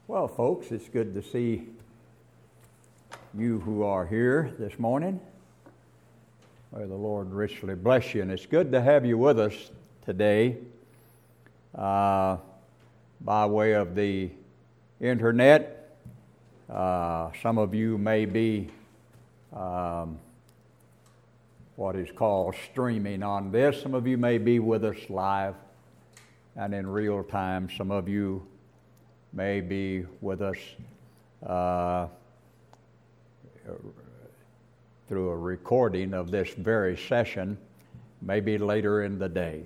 Well, folks, it's good to see you who are here this morning. May the Lord richly bless you. And it's good to have you with us today by way of the internet. Some of you may be what is called streaming on this. Some of you may be with us live and in real time. Some of you may be with us through a recording of this very session, maybe later in the day.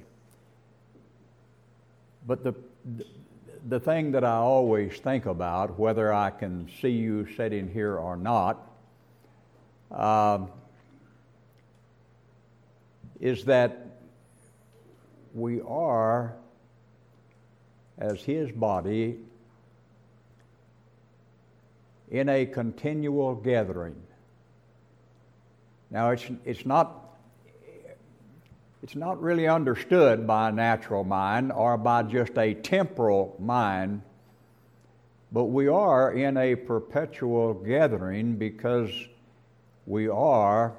But the thing that I always think about, whether I can see you sitting here or not, is that we are, as His body, in a continual gathering. Now, it's not really understood by a natural mind or by just a temporal mind, but we are in a perpetual gathering because we are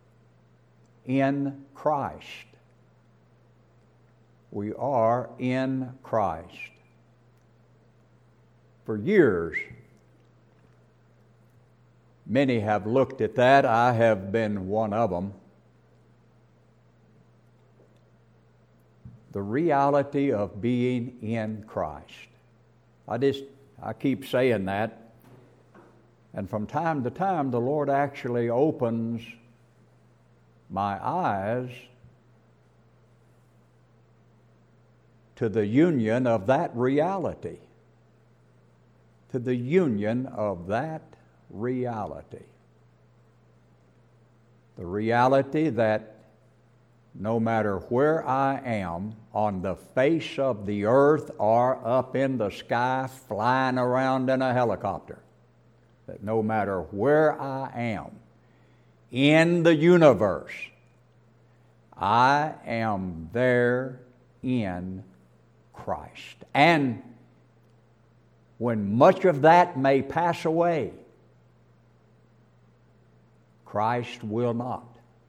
in Christ. We are in Christ. For years, many have looked at that. I have been one of them. The reality of being in Christ. I keep saying that. And from time to time, the Lord actually opens my eyes to the union of that reality. To the union of that reality. The reality that no matter where I am on the face of the earth or up in the sky flying around in a helicopter, that no matter where I am in the universe, I am there in Christ. And when much of that may pass away, Christ will not.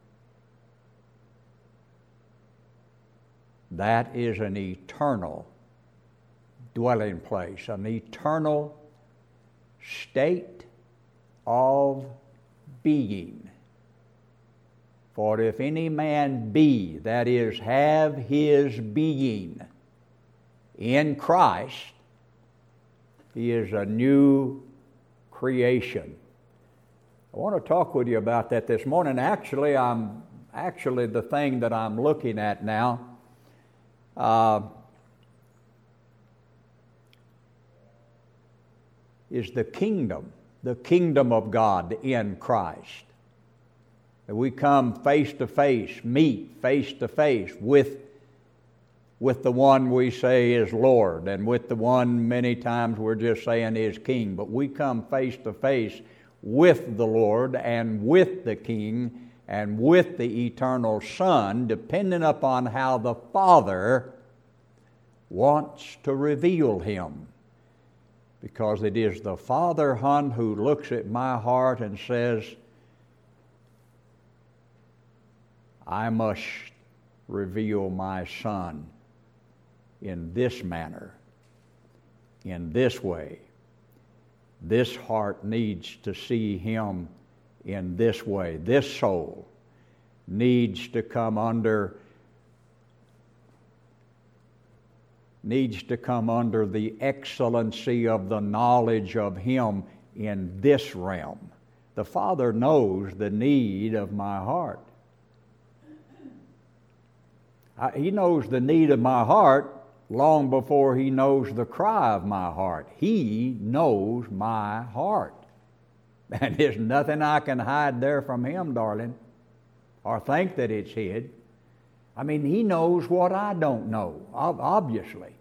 That is an eternal dwelling place, an eternal state of being. For if any man be, that is, have his being in Christ, he is a new creation. I want to talk with you about that this morning. Actually, the thing that I'm looking at now is the kingdom of God in Christ. That we come face to face, meet face to face with the one we say is Lord, and with the one many times we're just saying is King. But we come face to face with the Lord and with the King and with the eternal Son, depending upon how the Father wants to reveal Him. Because it is the Father, who looks at my heart and says, I must reveal my Son in this manner, in this way. This heart needs to see Him in this way. This soul needs to come under the excellency of the knowledge of Him in this realm. The Father knows the need of my heart. He knows the need of my heart long before He knows the cry of my heart. He knows my heart. And there's nothing I can hide there from Him, darling, or think that it's hid. I mean, He knows what I don't know, obviously.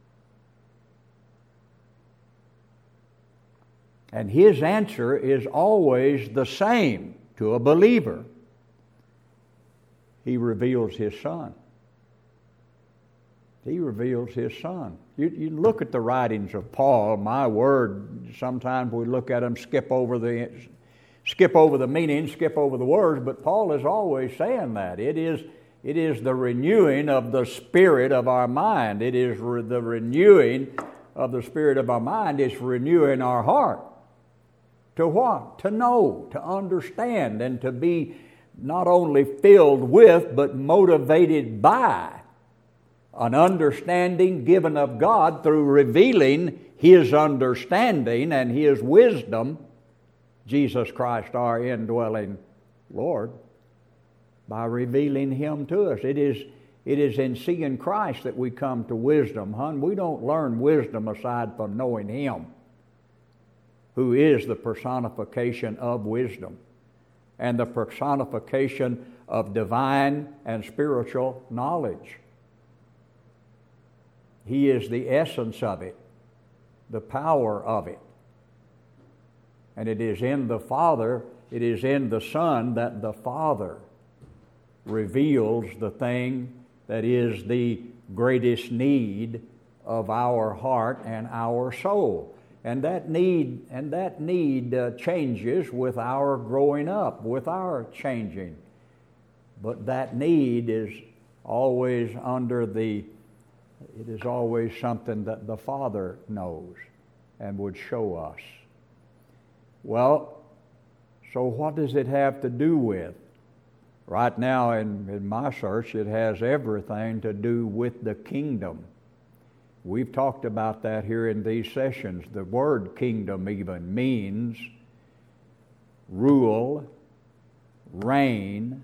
And His answer is always the same to a believer. He reveals His Son. He reveals His Son. You look at the writings of Paul, my word, sometimes we look at them, skip over the meaning, skip over the words, but Paul is always saying that. It is the renewing of the spirit of our mind. It is the renewing of the spirit of our mind. It's renewing our heart. To what? To know, to understand, and to be not only filled with, but motivated by an understanding given of God through revealing His understanding and His wisdom, Jesus Christ, our indwelling Lord, by revealing Him to us. It is in seeing Christ that we come to wisdom. We don't learn wisdom aside from knowing Him, who is the personification of wisdom and the personification of divine and spiritual knowledge. He is the essence of it, the power of it. And it is in the Father, it is in the Son that the Father reveals the thing that is the greatest need of our heart and our soul. And that need changes with our growing up, with our changing. But that need is always it is always something that the Father knows and would show us. Well, so what does it have to do with? Right now in my search, it has everything to do with the kingdom. We've talked about that here in these sessions. The word kingdom even means rule, reign,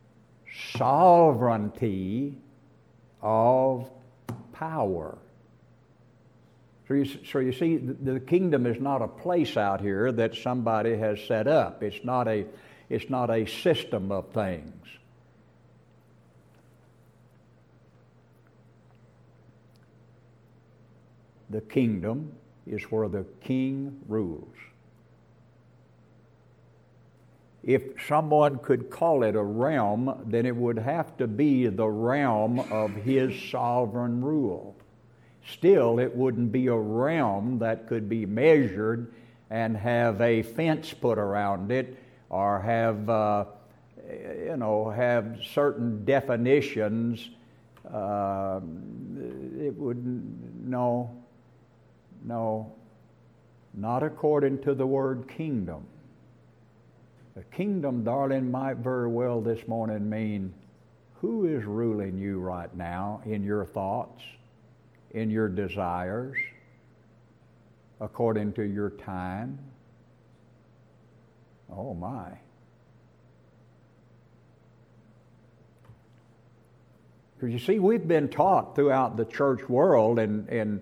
sovereignty of power. So you see, the kingdom is not a place out here that somebody has set up. It's not a system of things. The kingdom is where the king rules. If someone could call it a realm, then it would have to be the realm of his sovereign rule. Still, it wouldn't be a realm that could be measured and have a fence put around it, or have certain definitions. It wouldn't. No, not according to the word kingdom. The kingdom, darling, might very well this morning mean who is ruling you right now in your thoughts, in your desires, according to your time. Oh my. Because you see, we've been taught throughout the church world, and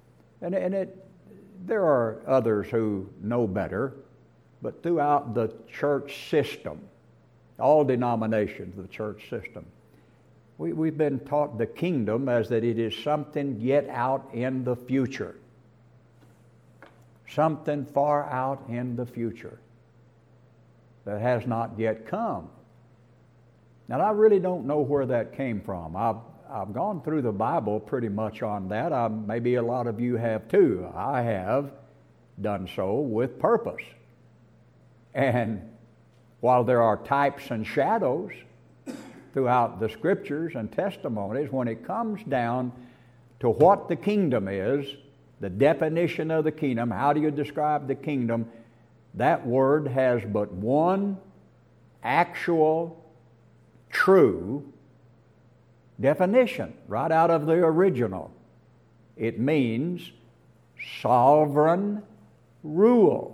there are others who know better, but throughout the church system, all denominations of the church system, we've been taught the kingdom as that it is something yet out in the future. Something far out in the future that has not yet come. Now, I really don't know where that came from. I've gone through the Bible pretty much on that. Maybe a lot of you have too. I have done so with purpose. And while there are types and shadows throughout the scriptures and testimonies, when it comes down to what the kingdom is, the definition of the kingdom, how do you describe the kingdom, that word has but one actual, true definition right out of the original. It means sovereign rule.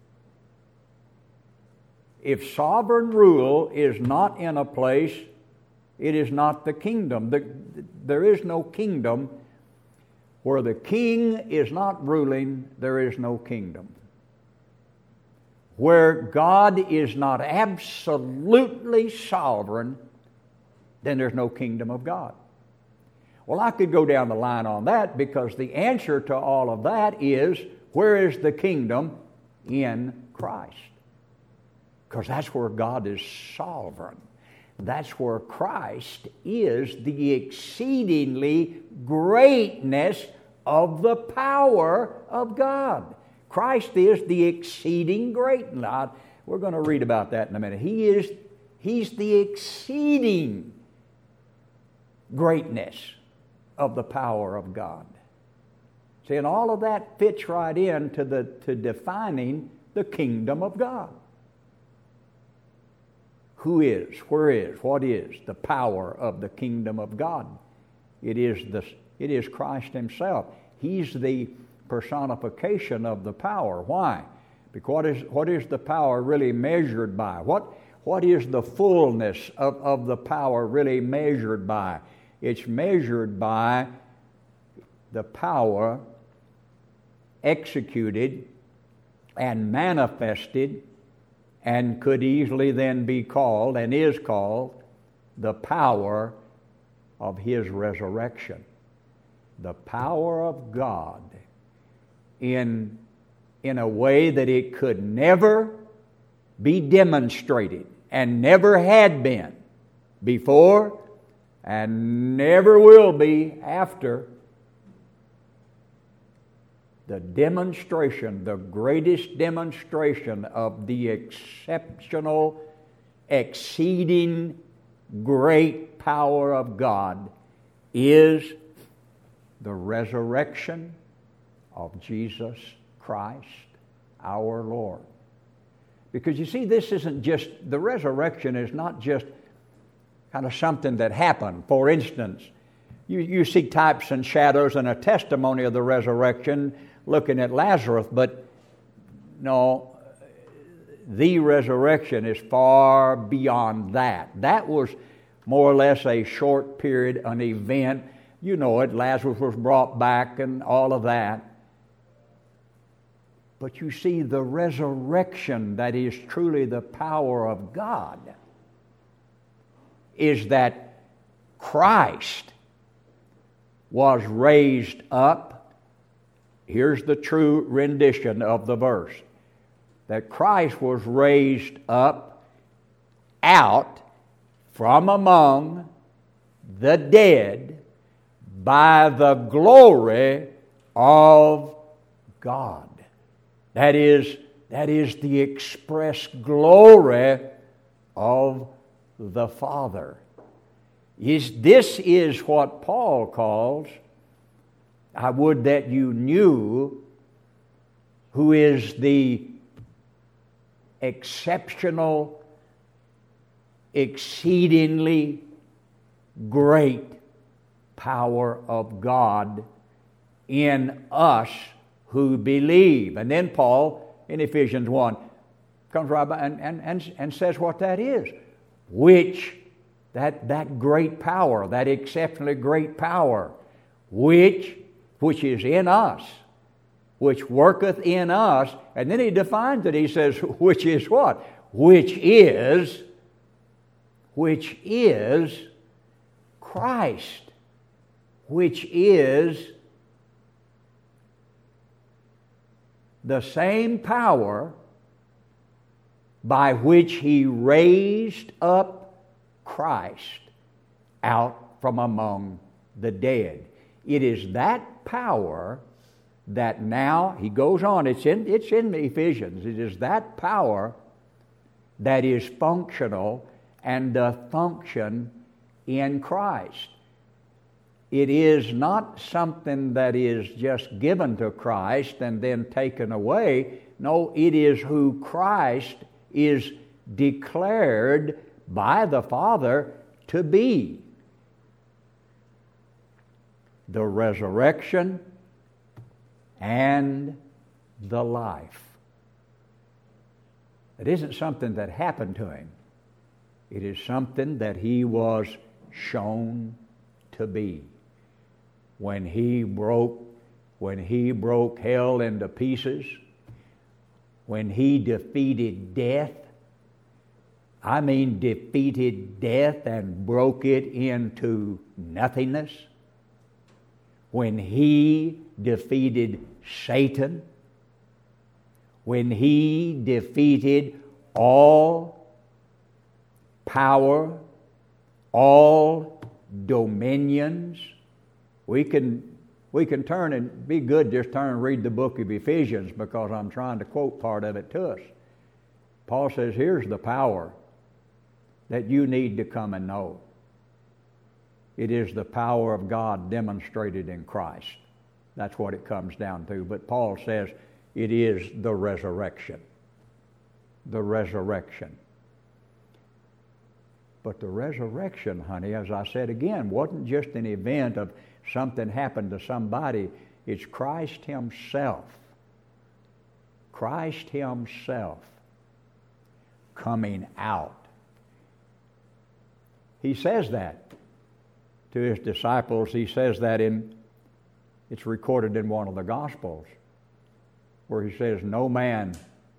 If sovereign rule is not in a place, it is not the kingdom. There is no kingdom. Where the king is not ruling, there is no kingdom. Where God is not absolutely sovereign, then there's no kingdom of God. Well, I could go down the line on that, because the answer to all of that is, where is the kingdom? In Christ. Because that's where God is sovereign. That's where Christ is the exceedingly greatness of the power of God. Christ is the exceeding great. Now, we're going to read about that in a minute. He's the exceeding greatness of the power of God. See, and all of that fits right into to defining the kingdom of God. Who is, where is, what is the power of the kingdom of God? It is Christ Himself. He's the personification of the power. Why? Because what is the power really measured by? What is the fullness of the power really measured by? It's measured by the power executed and manifested, and could easily then be called, and is called, the power of His resurrection. The power of God in a way that it could never be demonstrated, and never had been before, and never will be after. The demonstration, the greatest demonstration of the exceptional, exceeding great power of God is the resurrection of Jesus Christ, our Lord. Because you see, this isn't just, the resurrection is not just kind of something that happened. For instance, you see types and shadows and a testimony of the resurrection looking at Lazarus, but no, the resurrection is far beyond that. That was more or less a short period, an event. You know it, Lazarus was brought back and all of that. But you see, the resurrection that is truly the power of God is that Christ was raised up. Here's the true rendition of the verse. That Christ was raised up out from among the dead by the glory of God. That is the express glory of the Father. This is what Paul calls, I would that you knew, who is the exceptional, exceedingly great power of God in us who believe. And then Paul, in Ephesians 1, comes right by and says what that is. Which, that great power, that exceptionally great power, which is in us, which worketh in us. And then he defines it. He says, which is what? Which is Christ. Which is the same power by which He raised up Christ out from among the dead. It is that power that now, he goes on, it's in Ephesians, it is that power that is functional and doth function in Christ. It is not something that is just given to Christ and then taken away. No, it is who Christ is declared by the Father to be. The resurrection and the life. It isn't something that happened to Him. It is something that He was shown to be. When He broke hell into pieces, when He defeated death, I mean defeated death and broke it into nothingness, when He defeated Satan, when He defeated all power all dominions. We can turn and be good, just turn and read the book of Ephesians, because I'm trying to quote part of it to us. Paul says, here's the power that you need to come and know. It is the power of God demonstrated in Christ. That's what it comes down to. But Paul says it is the resurrection. The resurrection. But the resurrection, honey, as I said again, wasn't just an event of something happened to somebody. It's Christ Himself. Christ Himself coming out. He says that to His disciples. He says that it's recorded in one of the Gospels, where He says, no man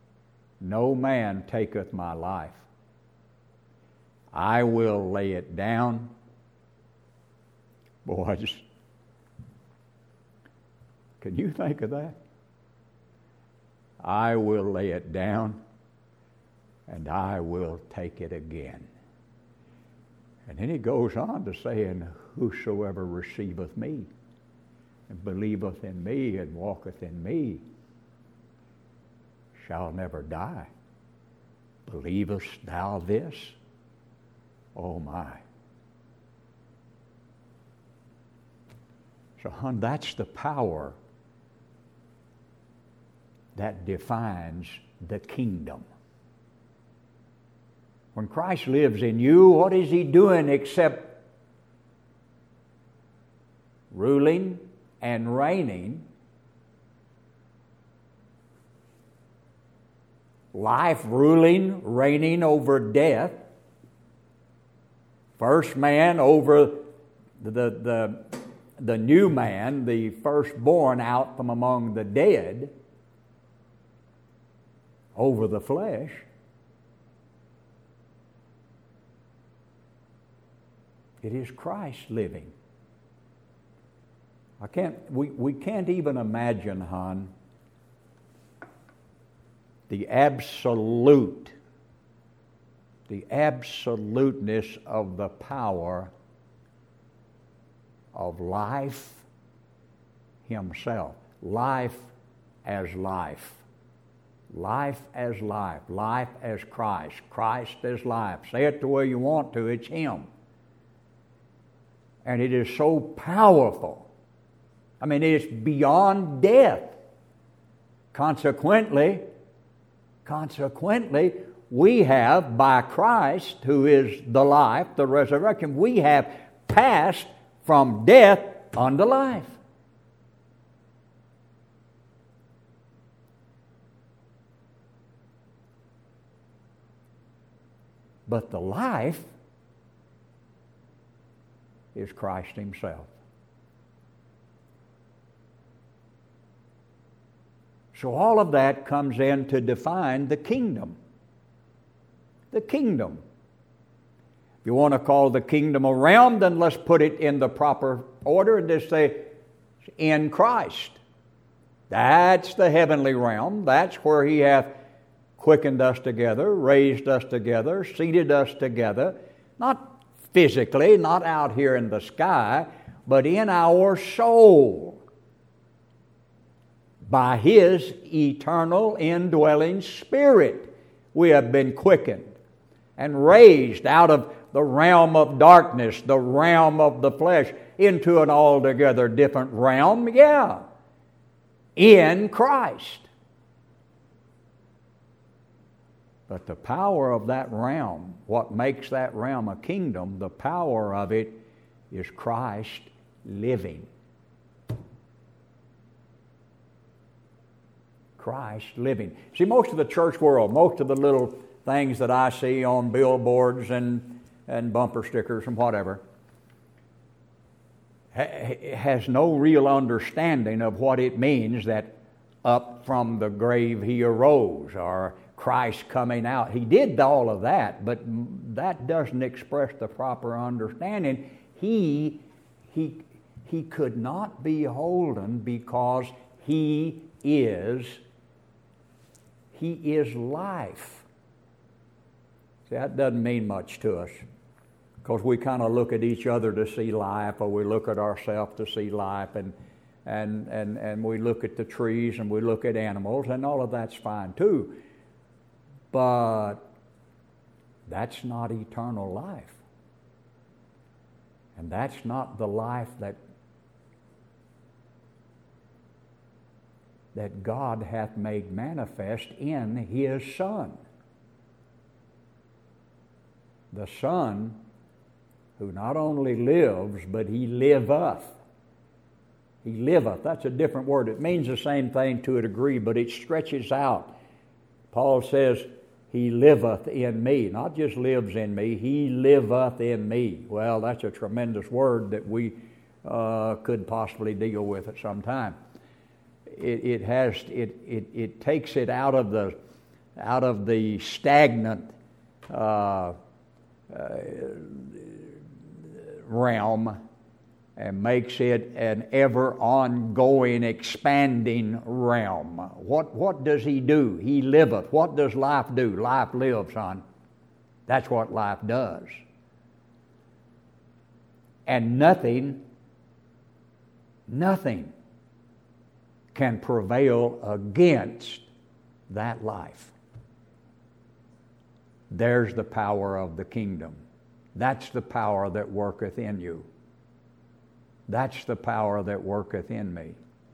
taketh my life. I will lay it down. Boys, can you think of that? I will lay it down, and I will take it again. And then He goes on to say, and whosoever receiveth me, and believeth in me, and walketh in me, shall never die. Believest thou this? Oh my. So, hon, that's the power that defines the kingdom. When Christ lives in you, what is He doing except ruling and reigning? Life, ruling, reigning over death. First man over the new man, the firstborn out from among the dead, over the flesh. It is Christ living. We can't even imagine, hon, the absoluteness of the power of life Himself. Life as life. Life as life. Life as Christ. Christ as life. Say it the way you want to, it's Him. And it is so powerful. I mean, it's beyond death. Consequently, we have, by Christ, who is the life, the resurrection, we have passed from death unto life. But the life is Christ Himself. So all of that comes in to define the kingdom. The kingdom. If you want to call the kingdom a realm, then let's put it in the proper order and just say, in Christ. That's the heavenly realm. That's where He hath quickened us together, raised us together, seated us together, not physically, not out here in the sky, but in our soul. By His eternal indwelling Spirit, we have been quickened and raised out of the realm of darkness, the realm of the flesh, into an altogether different realm, in Christ. But the power of that realm, what makes that realm a kingdom, the power of it is Christ living. Christ living. See, most of the church world, most of the little things that I see on billboards and bumper stickers and whatever, has no real understanding of what it means that up from the grave He arose, or Christ coming out. He did all of that, but that doesn't express the proper understanding. He could not be holden because He is life. See, that doesn't mean much to us, Because we kind of look at each other to see life, or we look at ourselves to see life, and we look at the trees and we look at animals, and all of that's fine too. But that's not eternal life. And that's not the life that God hath made manifest in His Son. The Son who not only lives, but He liveth. He liveth. That's a different word. It means the same thing to a degree, but it stretches out. Paul says, He liveth in me. Not just lives in me, He liveth in me. Well, that's a tremendous word that we could possibly deal with at some time. It takes it out of the stagnant realm and makes it an ever ongoing, expanding realm. What does He do? He liveth. What does life do? Life lives, son. That's what life does. And nothing can prevail against that life. There's the power of the kingdom. That's the power that worketh in you. That's the power that worketh in me.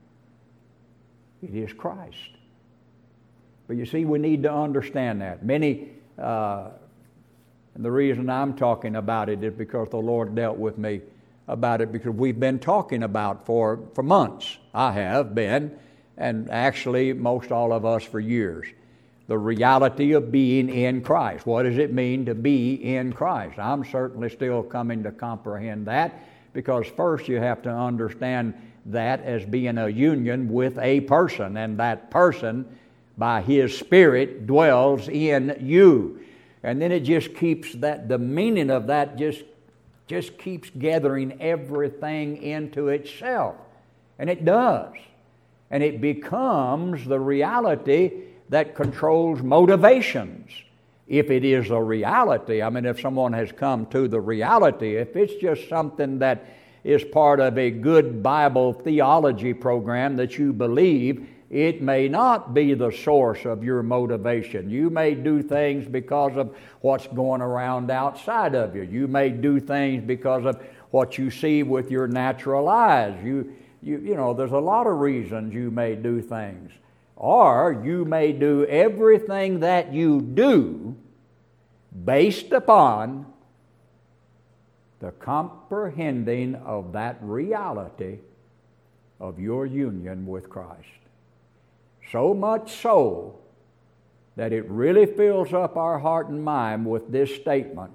It is Christ. But you see, we need to understand that. Many, and the reason I'm talking about it is because the Lord dealt with me about it, because we've been talking about for months. I have been, and actually most all of us for years. The reality of being in Christ. What does it mean to be in Christ? I'm certainly still coming to comprehend that, because first you have to understand that as being a union with a person, and that person, by His Spirit, dwells in you. And then it just keeps that, the meaning of that just keeps gathering everything into itself. And it does. And it becomes the reality that controls motivations. If it is a reality, I mean, if someone has come to the reality, if it's just something that is part of a good Bible theology program that you believe, it may not be the source of your motivation. You may do things because of what's going around outside of you. You may do things because of what you see with your natural eyes. You know, there's a lot of reasons you may do things. Or you may do everything that you do based upon the comprehending of that reality of your union with Christ. So much so that it really fills up our heart and mind with this statement,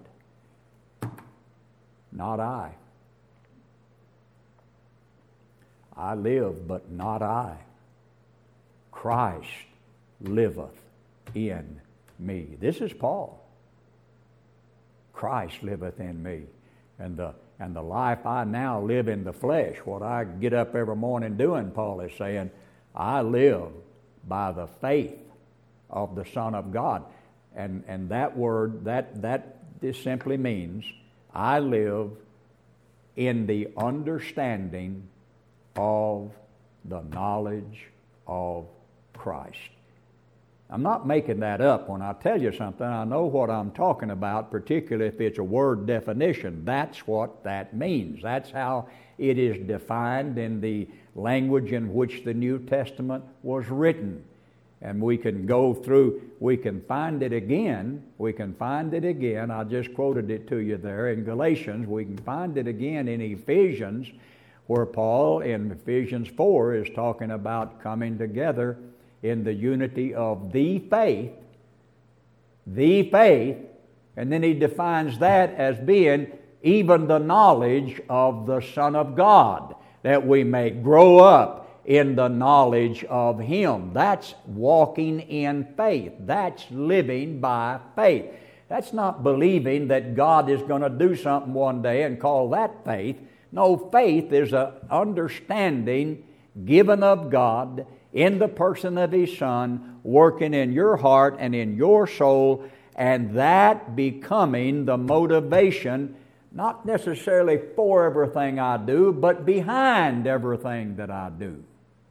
not I. I live, but not I. Christ liveth in me. This is Paul. Christ liveth in me. And the life I now live in the flesh, what I get up every morning doing, Paul is saying, I live by the faith of the Son of God. And that word, this simply means I live in the understanding of the knowledge of Christ. I'm not making that up when I tell you something. I know what I'm talking about, particularly if it's a word definition. That's what that means. That's how it is defined in the language in which the New Testament was written. And we can go through, we can find it again. I just quoted it to you there in Galatians. We can find it again in Ephesians, where Paul in Ephesians 4 is talking about coming together in the unity of the faith, and then he defines that as being even the knowledge of the Son of God, that we may grow up in the knowledge of Him. That's walking in faith. That's living by faith. That's not believing that God is going to do something one day and call that faith. No, faith is an understanding given of God in the person of His Son, working in your heart and in your soul, and that becoming the motivation Not necessarily for everything I do, but behind everything that I do.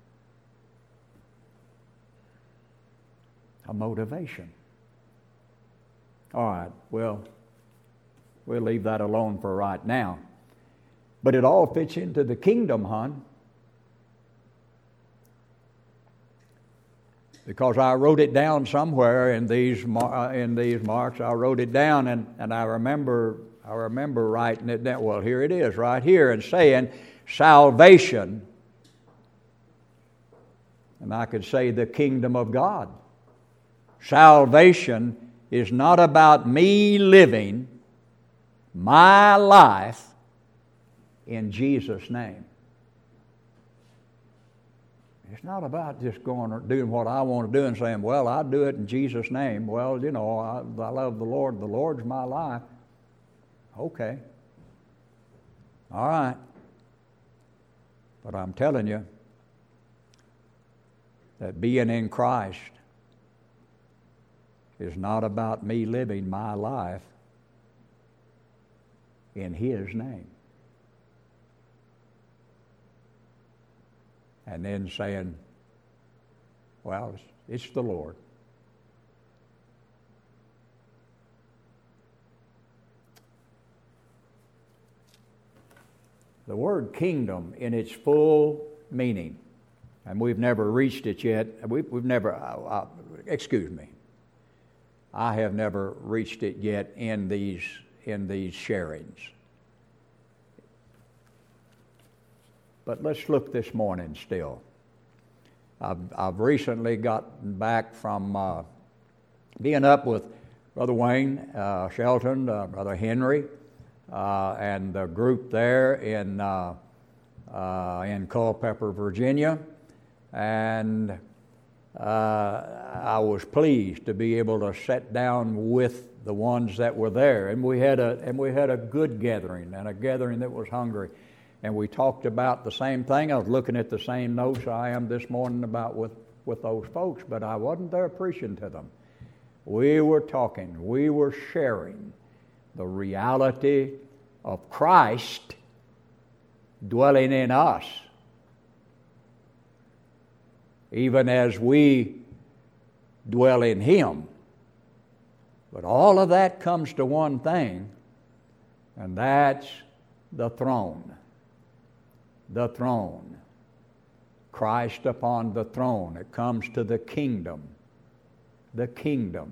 A motivation. All right, well, we'll leave that alone for right now. But it all fits into the kingdom, hon. Because I wrote it down somewhere in these marks. I wrote it down, and I remember writing it down. Well, here it is, right here, and saying salvation. And I could say the kingdom of God. Salvation is not about me living my life in Jesus' name. It's not about just going or doing what I want to do and saying, well, I'll do it in Jesus' name. Well, you know, I love the Lord. The Lord's my life. Okay. All right. But I'm telling you that being in Christ is not about me living my life in His name. And then saying, well, it's the Lord. The word kingdom in its full meaning, and we've never reached it yet. We've never, excuse me, I have never reached it yet in these sharings. But let's look this morning still. I've recently gotten back from being up with Brother Wayne Shelton, Brother Henry, and the group there in Culpeper, Virginia, and I was pleased to be able to sit down with the ones that were there, and we had a good gathering, and a gathering that was hungry. And we talked about the same thing. I was looking at the same notes I am this morning about with those folks, but I wasn't there preaching to them. We were talking, we were sharing the reality of Christ dwelling in us, even as we dwell in Him. But all of that comes to one thing, and that's the throne. The throne. Christ upon the throne. It comes to the kingdom. The kingdom.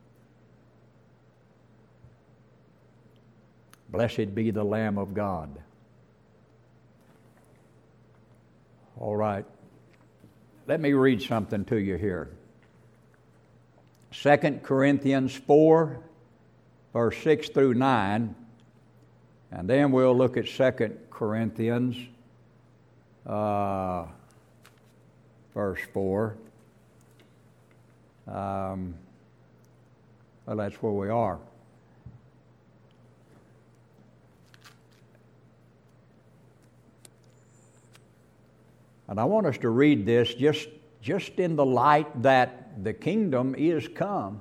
Blessed be the Lamb of God. All right. Let me read something to you here. 2 Corinthians 4, verse 6 through 9. And then we'll look at 2 Corinthians verse 4. Well, that's where we are. And I want us to read this just in the light that the kingdom is come.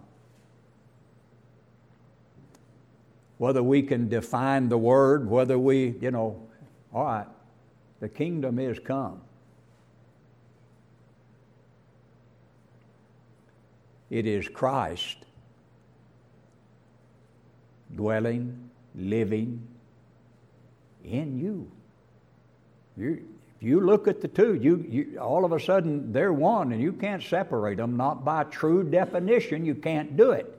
Whether we can define the word, whether we, all right, the kingdom is come. It is Christ dwelling, living in you. If you look at the two, you all of a sudden they're one, and you can't separate them. Not by true definition, you can't do it.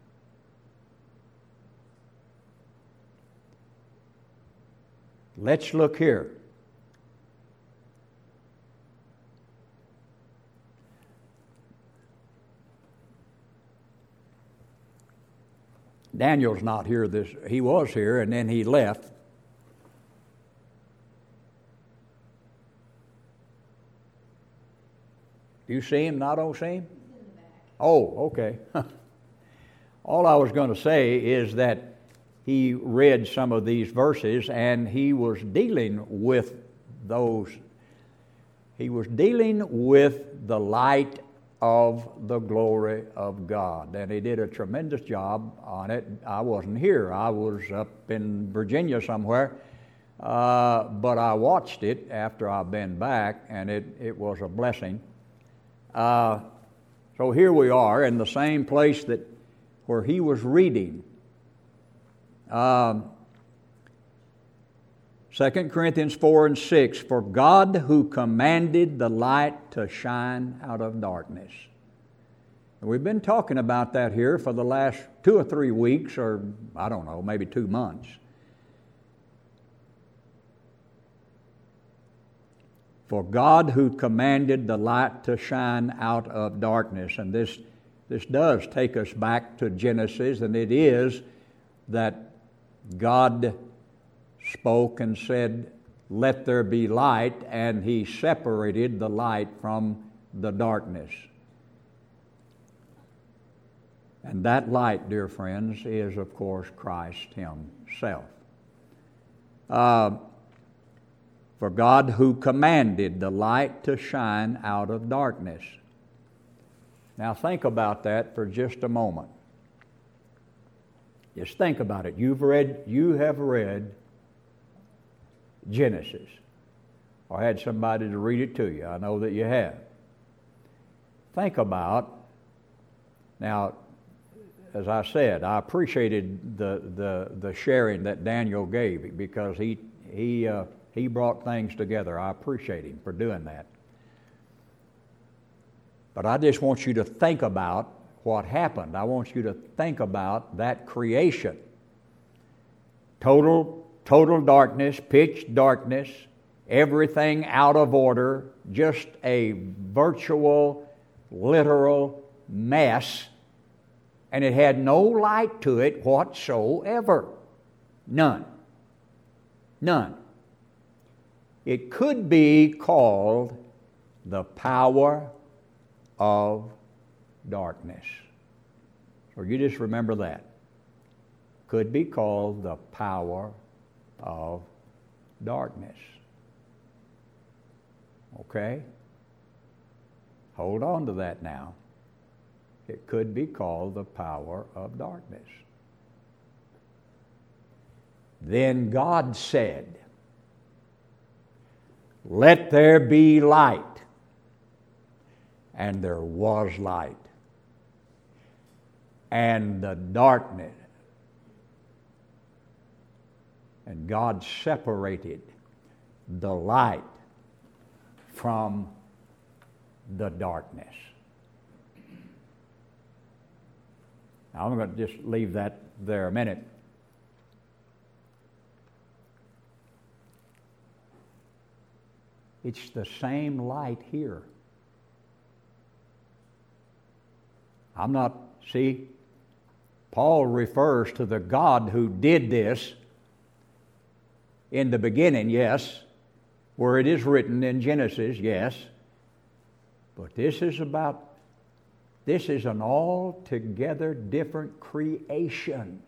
Let's look here. Daniel's not here. He was here, and then he left. You see him? Not don't see him? Oh, okay. All I was going to say is that he read some of these verses, and he was dealing with those. He was dealing with the light of the glory of God. And he did a tremendous job on it. I wasn't here. I was up in Virginia somewhere. But I watched it after I've been back, and it was a blessing. So here we are in the same place where he was reading. 2 Corinthians 4 and 6, for God who commanded the light to shine out of darkness. And we've been talking about that here for the last 2 or 3 weeks, or I don't know, maybe 2 months. For God who commanded the light to shine out of darkness. And this does take us back to Genesis, and it is that God spoke and said, let there be light, and he separated the light from the darkness. And that light, dear friends, is of course Christ himself. For God who commanded the light to shine out of darkness. Now think about that for just a moment. Just think about it. You have read Genesis, or had somebody to read it to you. I know that you have. Think about, now, as I said, I appreciated the sharing that Daniel gave, because he brought things together. I appreciate him for doing that. But I just want you to think about what happened. I want you to think about that creation. Total darkness, pitch darkness, everything out of order, just a virtual, literal mess, and it had no light to it whatsoever. None. It could be called the power of darkness. So you just remember that. Could be called the power of darkness. Okay? Hold on to that now. It could be called the power of darkness. Then God said, let there be light. And there was light. And the darkness. And God separated the light from the darkness. Now, I'm going to just leave that there a minute. It's the same light here. Paul refers to the God who did this in the beginning, yes, where it is written in Genesis, yes. But this is an altogether different creation.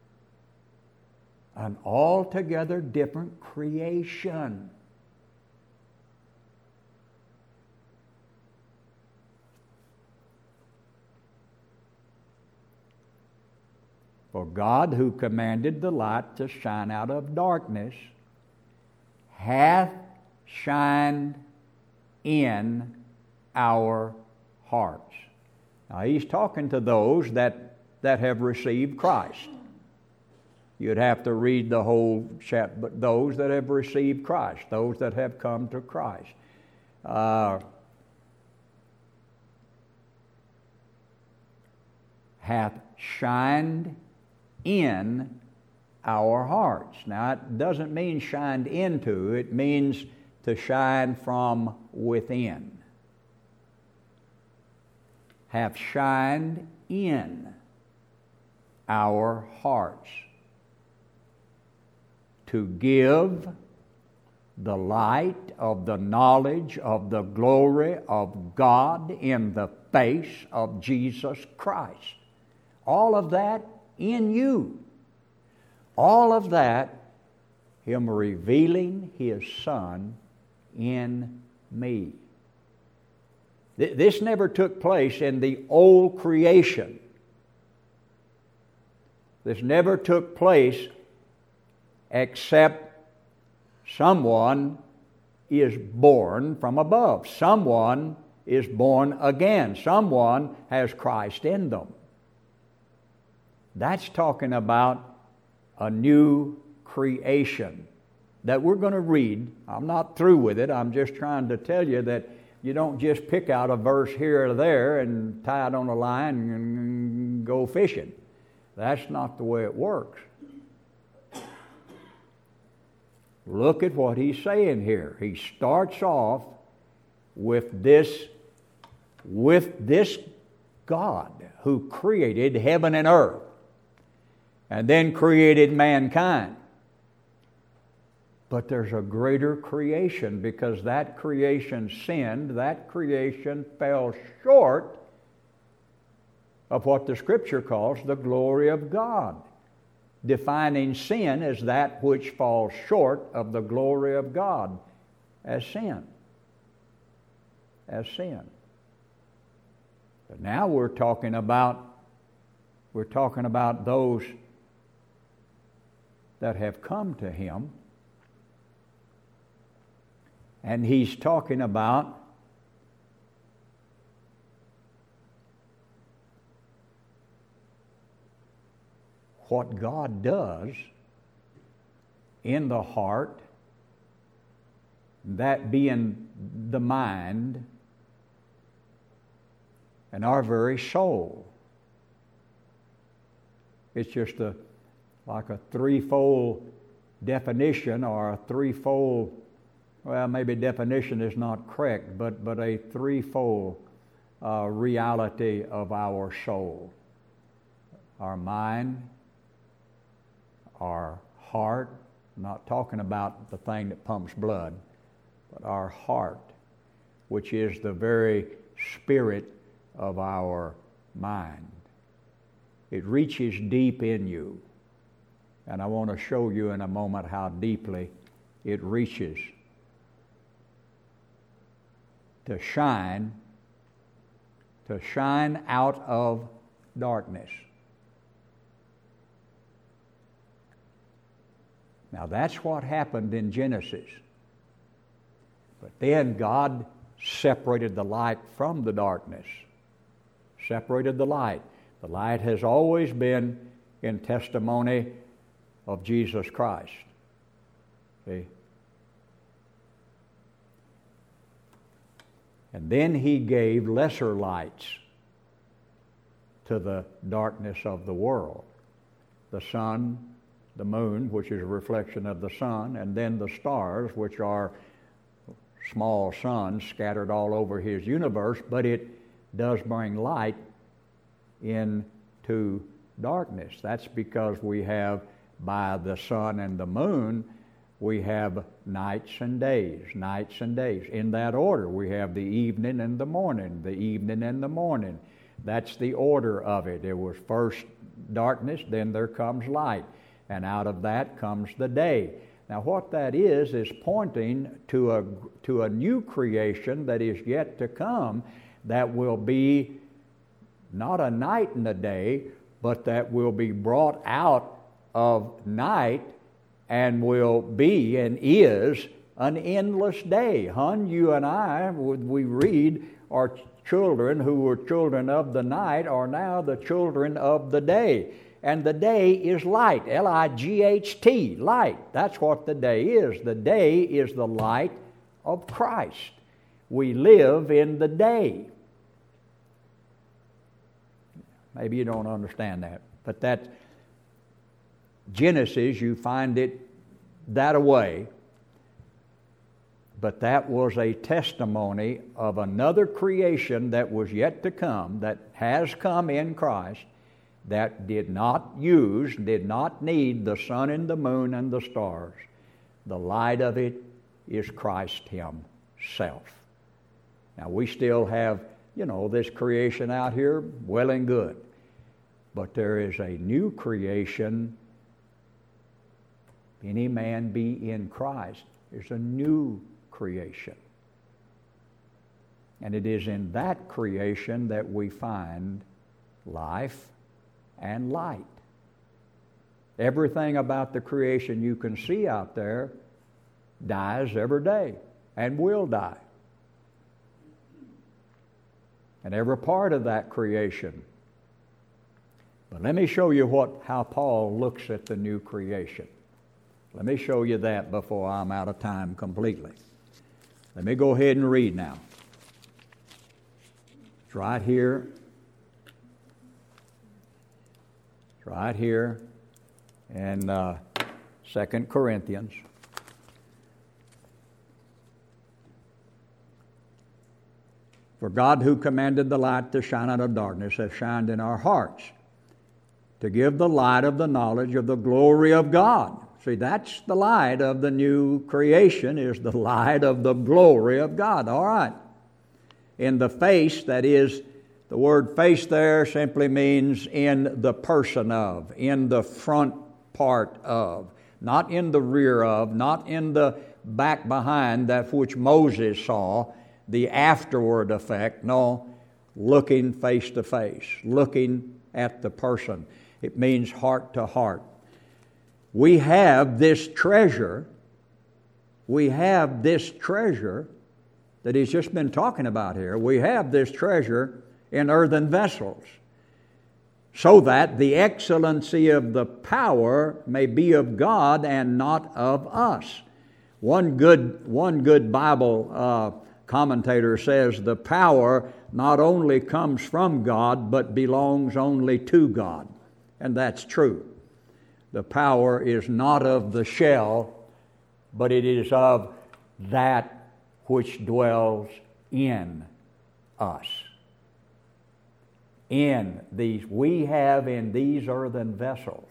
An altogether different creation. For God, who commanded the light to shine out of darkness, hath shined in our hearts. Now, he's talking to those that have received Christ. You'd have to read the whole chapter, but those that have received Christ, those that have come to Christ. Hath shined in our hearts. Now, it doesn't mean shined into, it means to shine from within. Have shined in our hearts to give the light of the knowledge of the glory of God in the face of Jesus Christ. All of that in you. All of that, Him revealing His Son in me. This never took place in the old creation. This never took place except someone is born from above. Someone is born again. Someone has Christ in them. That's talking about a new creation that we're going to read. I'm not through with it. I'm just trying to tell you that you don't just pick out a verse here or there and tie it on a line and go fishing. That's not the way it works. Look at what he's saying here. He starts off with this God who created heaven and earth and then created mankind. But there's a greater creation because that creation sinned. That creation fell short of what the Scripture calls the glory of God, defining sin as that which falls short of the glory of God as sin. As sin. But now we're talking about those that have come to Him. And he's talking about what God does in the heart, that being the mind and our very soul. It's just like a threefold definition or a threefold, well, maybe definition is not correct, but a threefold reality of our soul. Our mind, our heart, I'm not talking about the thing that pumps blood, but our heart, which is the very spirit of our mind. It reaches deep in you. And I want to show you in a moment how deeply it reaches to shine out of darkness. Now that's what happened in Genesis. But then God separated the light from the darkness. Separated the light. The light has always been in testimony of Jesus Christ. See? And then He gave lesser lights to the darkness of the world. The sun, the moon, which is a reflection of the sun, and then the stars, which are small suns scattered all over His universe, but it does bring light into darkness. That's because we have, by the sun and the moon, we have nights and days. In that order, we have the evening and the morning. That's the order of it. There was first darkness, then there comes light. And out of that comes the day. Now what that is pointing to a new creation that is yet to come, that will be not a night and a day, but that will be brought out of night and will be and is an endless day. You and I, we read, our children who were children of the night are now the children of the day. And the day is light, L-I-G-H-T, light. That's what the day is. The day is the light of Christ. We live in the day. Maybe you don't understand that, but that Genesis, you find it that way. But that was a testimony of another creation that was yet to come, that has come in Christ, that did not need the sun and the moon and the stars. The light of it is Christ Himself. Now we still have, this creation out here, well and good. But there is a new creation. Any man be in Christ is a new creation. And it is in that creation that we find life and light. Everything about the creation you can see out there dies every day and will die. And every part of that creation. But let me show you how Paul looks at the new creation. Let me show you that before I'm out of time completely. Let me go ahead and read now. It's right here. It's right here in 2 Corinthians. For God, who commanded the light to shine out of darkness, has shined in our hearts to give the light of the knowledge of the glory of God. See, that's the light of the new creation, is the light of the glory of God. All right. In the face, that is, the word face there simply means in the person of, in the front part of, not in the rear of, not in the back behind, that which Moses saw, the afterward effect. No, looking face to face, looking at the person. It means heart to heart. We have this treasure. We have this treasure that he's just been talking about here. We have this treasure in earthen vessels, so that the excellency of the power may be of God and not of us. One good Bible commentator says the power not only comes from God, but belongs only to God. And that's true. The power is not of the shell, but it is of that which dwells in us. We have in these earthen vessels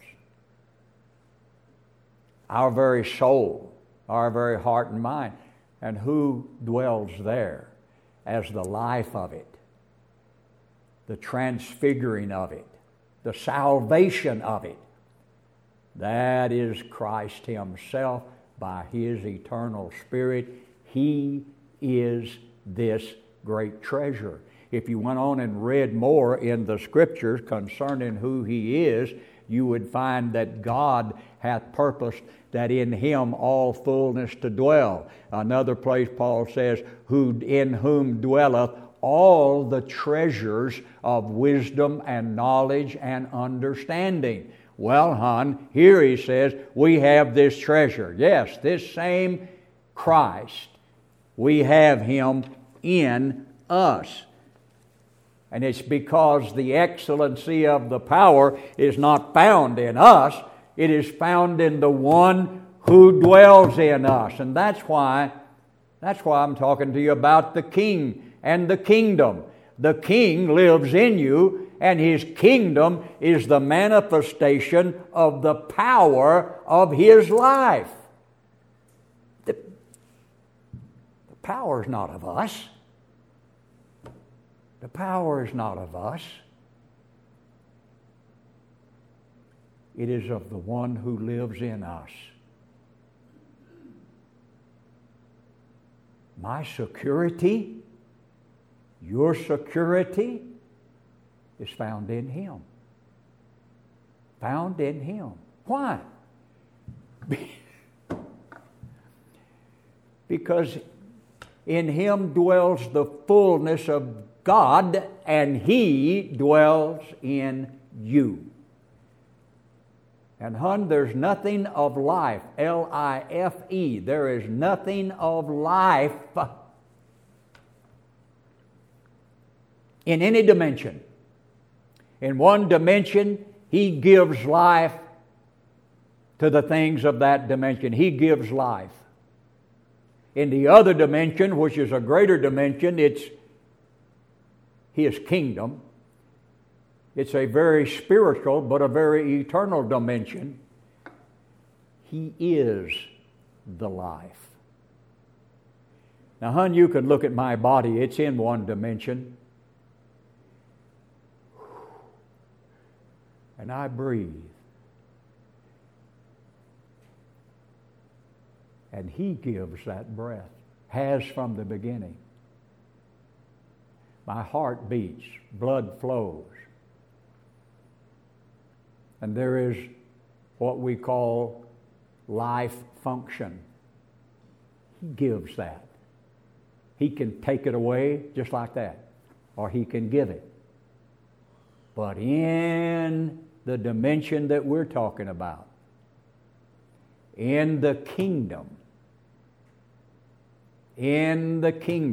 our very soul, our very heart and mind. And who dwells there as the life of it, the transfiguring of it, the salvation of it? That is Christ Himself by His eternal Spirit. He is this great treasure. If you went on and read more in the Scriptures concerning who He is, you would find that God hath purposed that in Him all fullness to dwell. Another place Paul says, in whom dwelleth all the treasures of wisdom and knowledge and understanding. Well, hon, here he says, we have this treasure. Yes, this same Christ, we have Him in us. And it's because the excellency of the power is not found in us. It is found in the one who dwells in us. And that's why I'm talking to you about the King and the kingdom. The King lives in you, and His kingdom is the manifestation of the power of His life. The power is not of us. The power is not of us. It is of the one who lives in us. My security, your security, is found in Him. Found in Him. Why? Because in Him dwells the fullness of God, and He dwells in you. And hon, there's nothing of life, L-I-F-E, there is nothing of life in any dimension. In one dimension, He gives life to the things of that dimension. He gives life. In the other dimension, which is a greater dimension, it's His kingdom. It's a very spiritual but a very eternal dimension. He is the life. Now, hon, you can look at my body. It's in one dimension. And I breathe. And He gives that breath. Has from the beginning. My heart beats, blood flows. And there is what we call life function. He gives that. He can take it away just like that, or He can give it. But in the dimension that we're talking about, in the kingdom, in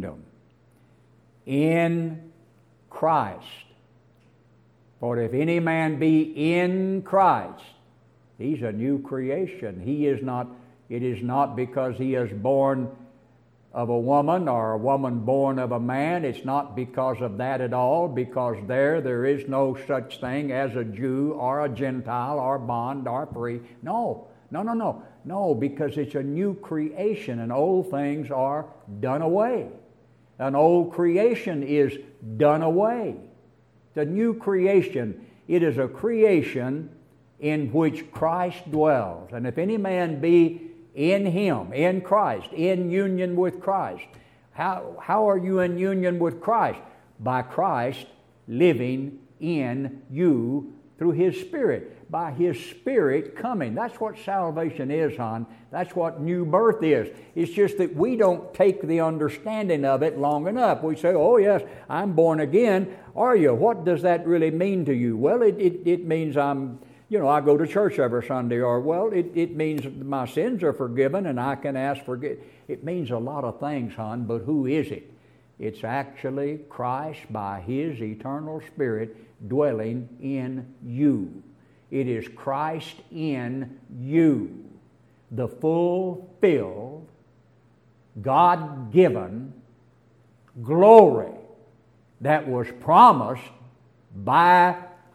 Christ. For if any man be in Christ, he's a new creation. It is not because he is born of a woman or a woman born of a man. It's not because of that at all, because there is no such thing as a Jew or a Gentile or bond or free. No, because it's a new creation and old things are done away. An old creation is done away. The new creation, it is a creation in which Christ dwells. And if any man be in Him, in Christ, in union with Christ, how are you in union with Christ? By Christ living in you through His Spirit. By His Spirit coming. That's what salvation is, hon. That's what new birth is. It's just that we don't take the understanding of it long enough. We say, oh yes, I'm born again. Are you? What does that really mean to you? Well, it means I go to church every Sunday. Or, well, it means my sins are forgiven and I can ask forgiveness. It means a lot of things, hon, but who is it? It's actually Christ by His eternal Spirit dwelling in you. It is Christ in you, the fulfilled, God-given glory that was promised by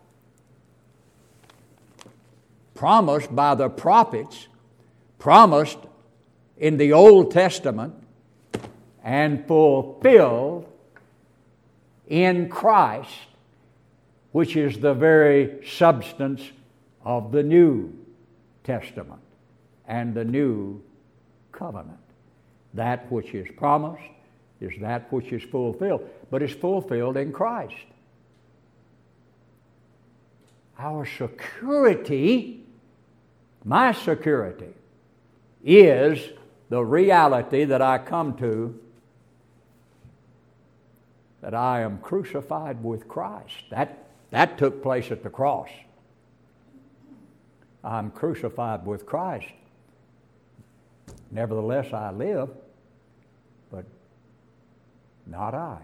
the prophets, promised in the Old Testament, and fulfilled in Christ, which is the very substance of the New Testament and the New Covenant. That which is promised is that which is fulfilled, but it's fulfilled in Christ. Our security, my security, is the reality that I come to, that I am crucified with Christ. That took place at the cross. I'm crucified with Christ. Nevertheless, I live, but not I.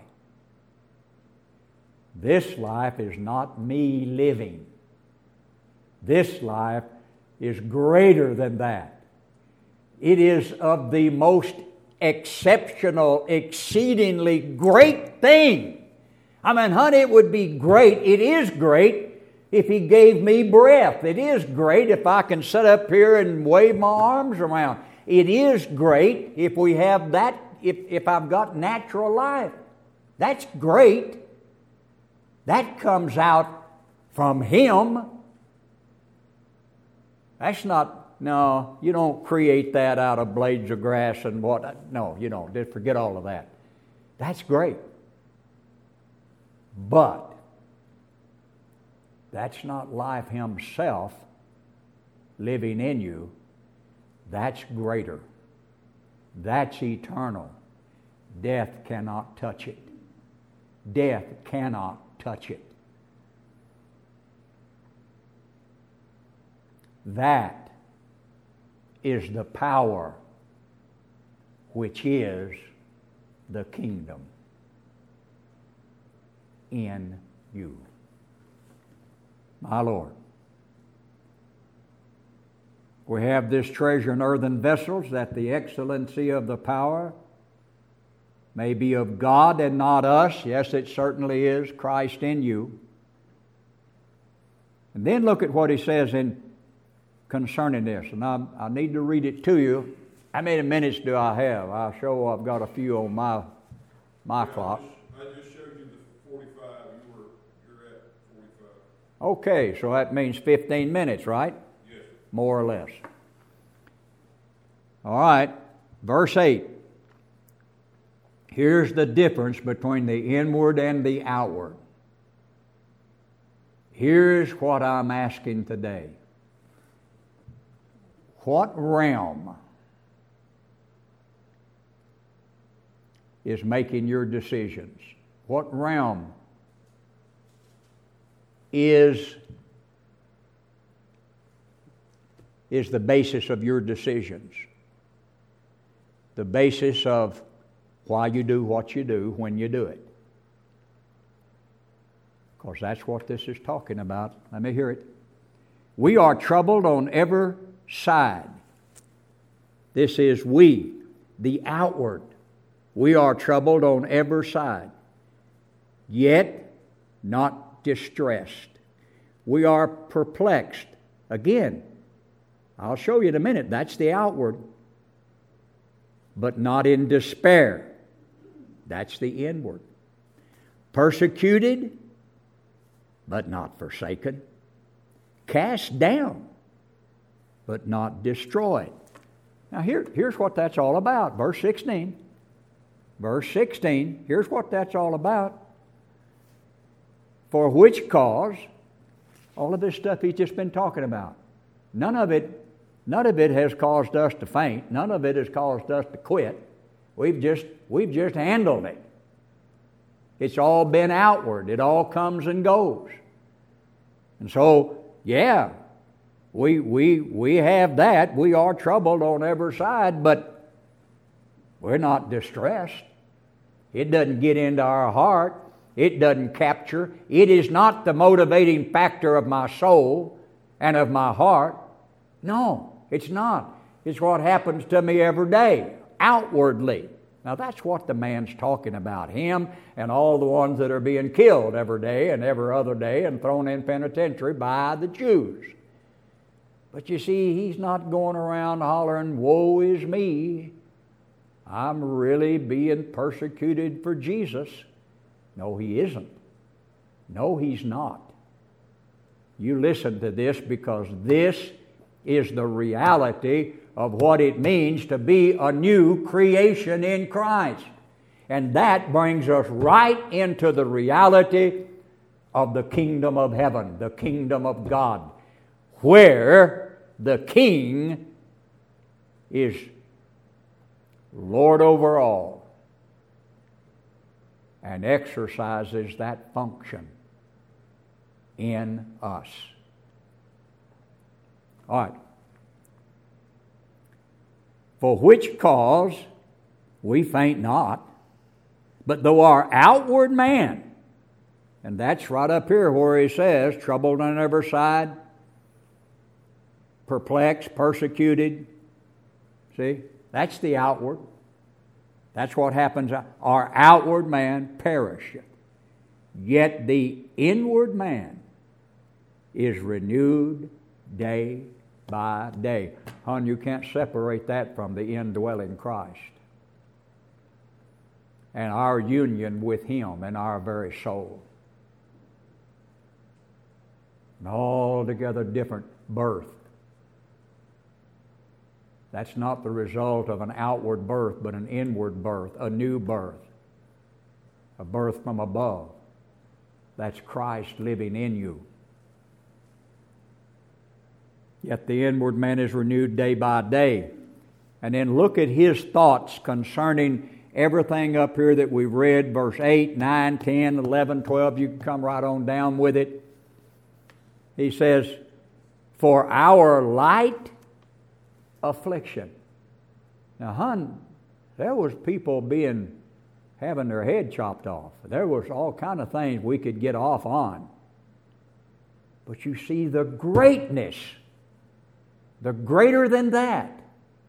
This life is not me living. This life is greater than that. It is of the most exceptional, exceedingly great thing. I mean, honey, it would be great. It is great if He gave me breath. It is great if I can sit up here and wave my arms around. It is great if we have that, if I've got natural life. That's great. That comes out from Him. That's not, no, you don't create that out of blades of grass and what. No, you don't. Just forget all of that. That's great. But that's not life Himself living in you. That's greater. That's eternal. Death cannot touch it. Death cannot touch it. That is the power which is the kingdom in you. My Lord, we have this treasure in earthen vessels, that the excellency of the power may be of God and not us. Yes, it certainly is Christ in you. And then look at what he says concerning this. And I need to read it to you. How many minutes do I have? I'll show I've got a few on my clock. I just showed you the 45. You're at 45. Okay, so that means 15 minutes, right? Yes. More or less. All right, verse 8. Here's the difference between the inward and the outward. Here's what I'm asking today. What realm is making your decisions? What realm is the basis of your decisions? The basis of why you do what you do when you do it. Of course, that's what this is talking about. Let me hear it. We are troubled on every side. This is we, the outward. We are troubled on every side, yet not distressed. We are perplexed. Again, I'll show you in a minute. That's the outward. But not in despair. That's the inward. Persecuted, but not forsaken. Cast down, but not destroyed. Now here's what that's all about. Verse 16. Verse 16, here's what that's all about. For which cause, all of this stuff he's just been talking about, none of it has caused us to faint. None of it has caused us to quit. We've just handled it. It's all been outward. It all comes and goes. And so, yeah, we have that. We are troubled on every side, but we're not distressed. It doesn't get into our heart. It doesn't capture. It is not the motivating factor of my soul and of my heart. No, it's not. It's what happens to me every day, outwardly. Now that's what the man's talking about, him and all the ones that are being killed every day and every other day and thrown in penitentiary by the Jews. But you see, he's not going around hollering, woe is me. I'm really being persecuted for Jesus. No, he isn't. No, he's not. You listen to this because this is the reality of what it means to be a new creation in Christ. And that brings us right into the reality of the kingdom of heaven, the kingdom of God, where the King is Lord over all and exercises that function in us. All right. For which cause we faint not, but though our outward man, and that's right up here where he says, troubled on every side, perplexed, persecuted. See? That's the outward. That's what happens. Our outward man perisheth, yet the inward man is renewed day by day. Hon, you can't separate that from the indwelling Christ and our union with Him and our very soul. An altogether different birth. That's not the result of an outward birth, but an inward birth, a new birth, a birth from above. That's Christ living in you. Yet the inward man is renewed day by day. And then look at his thoughts concerning everything up here that we've read, verse 8, 9, 10, 11, 12. You can come right on down with it. He says, for our light affliction. Now, hon, there was people having their head chopped off. There was all kind of things we could get off on. But you see the greatness, the greater than that,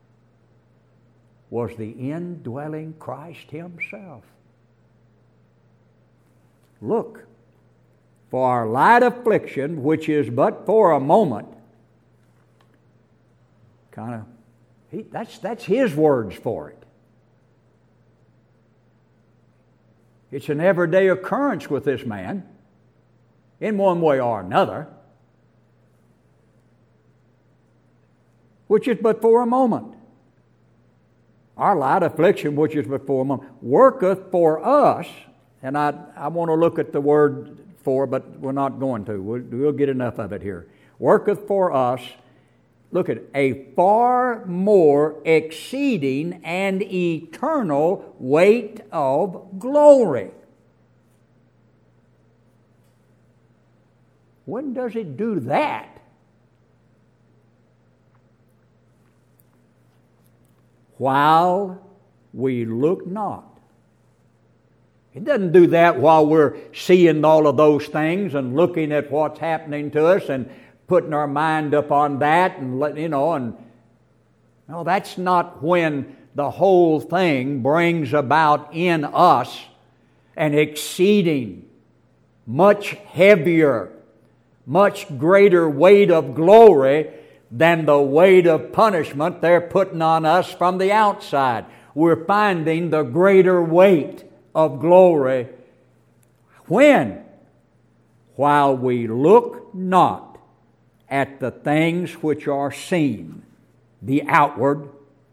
was the indwelling Christ Himself. Look, for our light affliction, which is but for a moment, that's his words for it. It's an everyday occurrence with this man, in one way or another, which is but for a moment. our light affliction which is before them worketh for us, and I want to look at the word for, but we're not going to. We'll get enough of it here. Worketh for us, look at it, a far more exceeding and eternal weight of glory. When does it do that? While we look not. It doesn't do that while we're seeing all of those things and looking at what's happening to us and putting our mind upon that and no, that's not when the whole thing brings about in us an exceeding, much heavier, much greater weight of glory than the weight of punishment they're putting on us from the outside. We're finding the greater weight of glory. When? While we look not at the things which are seen, the outward,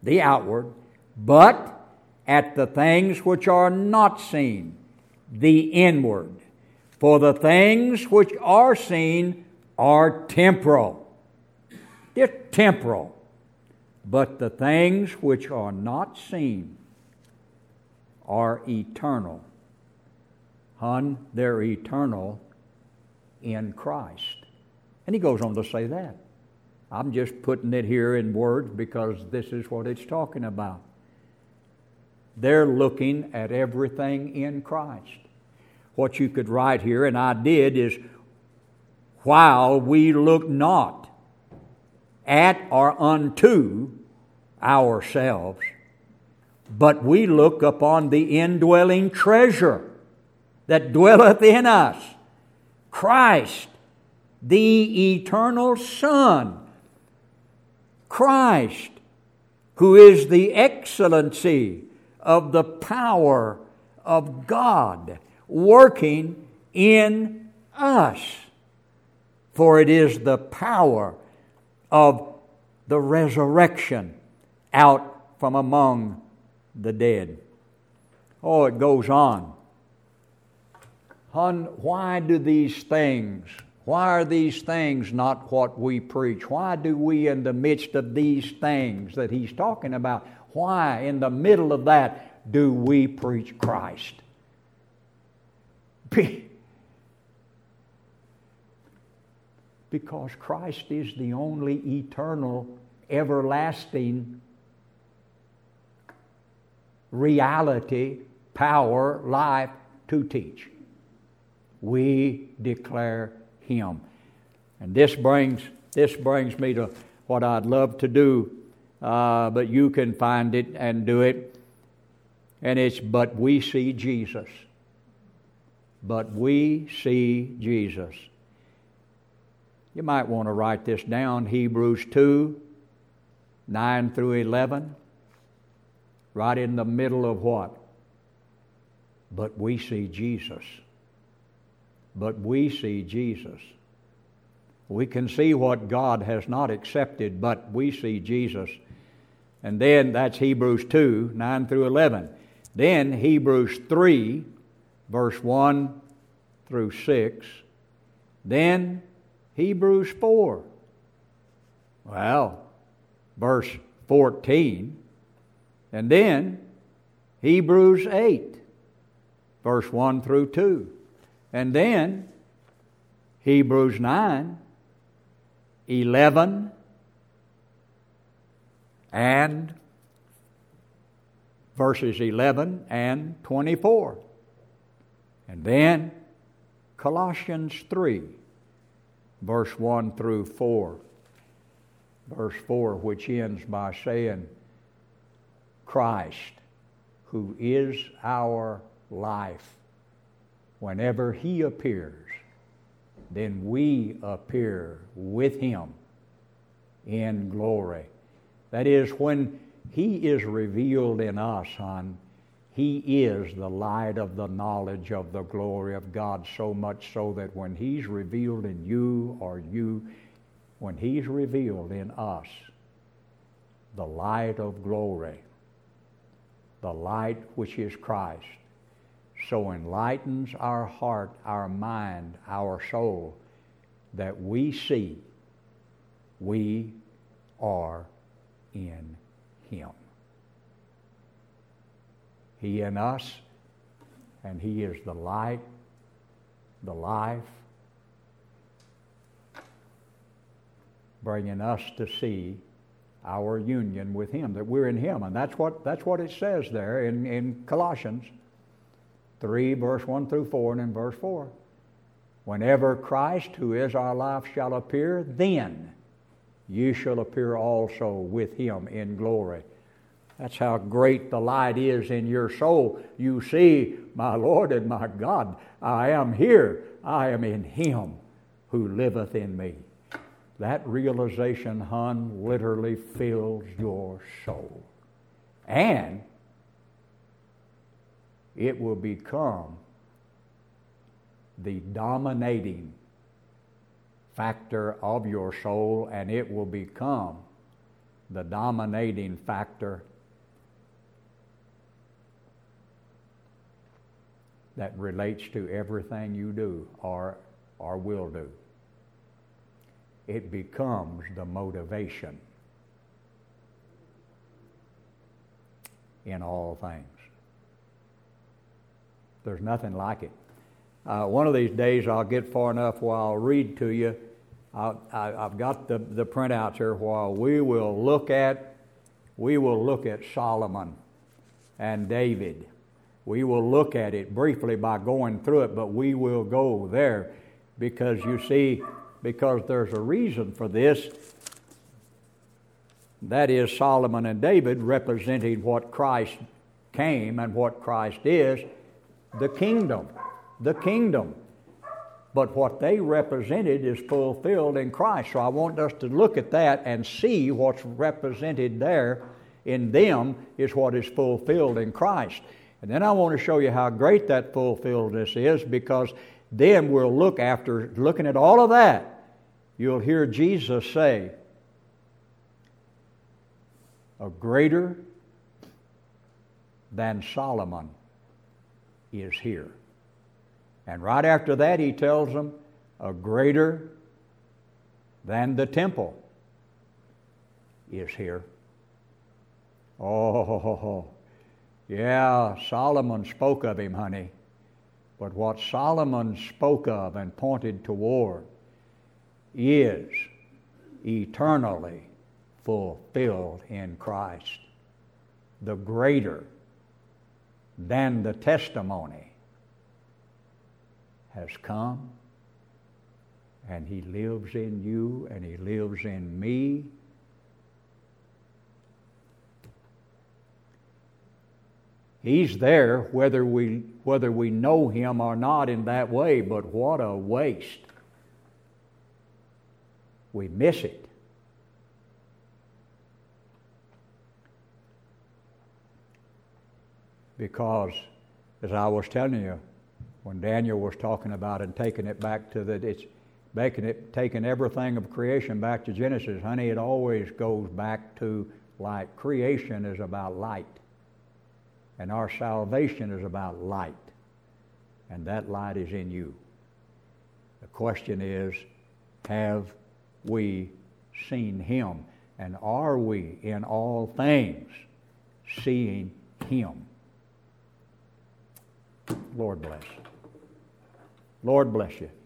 but at the things which are not seen, the inward. For the things which are seen are temporal. They're temporal. But the things which are not seen are eternal. They're eternal in Christ. And he goes on to say that. I'm just putting it here in words because this is what it's talking about. They're looking at everything in Christ. What you could write here, and I did, is while we look not at or unto ourselves, but we look upon the indwelling treasure that dwelleth in us, Christ, the eternal Son, Christ, who is the excellency of the power of God working in us. For it is the power of the resurrection out from among the dead. Oh, it goes on. Why are these things not what we preach? Why do we, in the midst of these things that he's talking about, why in the middle of that do we preach Christ? Because Christ is the only eternal, everlasting reality, power, life to teach. We declare Him. And this brings me to what I'd love to do, but you can find it and do it. And it's, but we see Jesus. But we see Jesus. You might want to write this down, Hebrews 2, 9 through 11. Right in the middle of what? But we see Jesus. But we see Jesus. We can see what God has not accepted, but we see Jesus. And then that's Hebrews 2, 9 through 11. Then Hebrews 3, verse 1 through 6. Then Hebrews 4. Well, verse 14. And then Hebrews 8, verse 1 through 2. And then Hebrews 9, 11, and verses 11 and 24. And then Colossians 3, verse 1 through 4. Verse 4, which ends by saying, Christ, who is our life, whenever He appears, then we appear with Him in glory. That is, when He is revealed in us, son, He is the light of the knowledge of the glory of God, so much so that when He's revealed in you, or when He's revealed in us, the light of glory, the light which is Christ, so enlightens our heart, our mind, our soul, that we see we are in Him. He in us, and He is the light, the life, bringing us to see our union with Him, that we're in Him. And that's what it says there in Colossians 3, verse 1 through 4, and in verse 4. Whenever Christ, who is our life, shall appear, then you shall appear also with Him in glory. That's how great the light is in your soul. You see, my Lord and my God, I am here. I am in Him who liveth in me. That realization, hon, literally fills your soul. And it will become the dominating factor of your soul, and it will become the dominating factor that relates to everything you do or will do. It becomes the motivation in all things. There's nothing like it. One of these days I'll get far enough where I'll read to you. I've got the printouts here while we will look at Solomon and David. We will look at it briefly by going through it, but we will go there because you see, because there's a reason for this. That is Solomon and David representing what Christ came and what Christ is, the kingdom. The kingdom. But what they represented is fulfilled in Christ. So I want us to look at that and see what's represented there in them is what is fulfilled in Christ. And then I want to show you how great that fulfilledness is, because then we'll look, after looking at all of that, you'll hear Jesus say, a greater than Solomon is here. And right after that, he tells them, a greater than the temple is here. Oh, yeah, Solomon spoke of him, honey. But what Solomon spoke of and pointed toward is eternally fulfilled in Christ. The greater than the testimony has come, and He lives in you, and He lives in me. He's there whether we know Him or not in that way, but what a waste. We miss it. Because, as I was telling you, when Daniel was talking about and taking it back to taking everything of creation back to Genesis, honey, it always goes back to light. Creation is about light. And our salvation is about light. And that light is in you. The question is, have we seen Him? And are we in all things seeing Him? Lord bless. Lord bless you.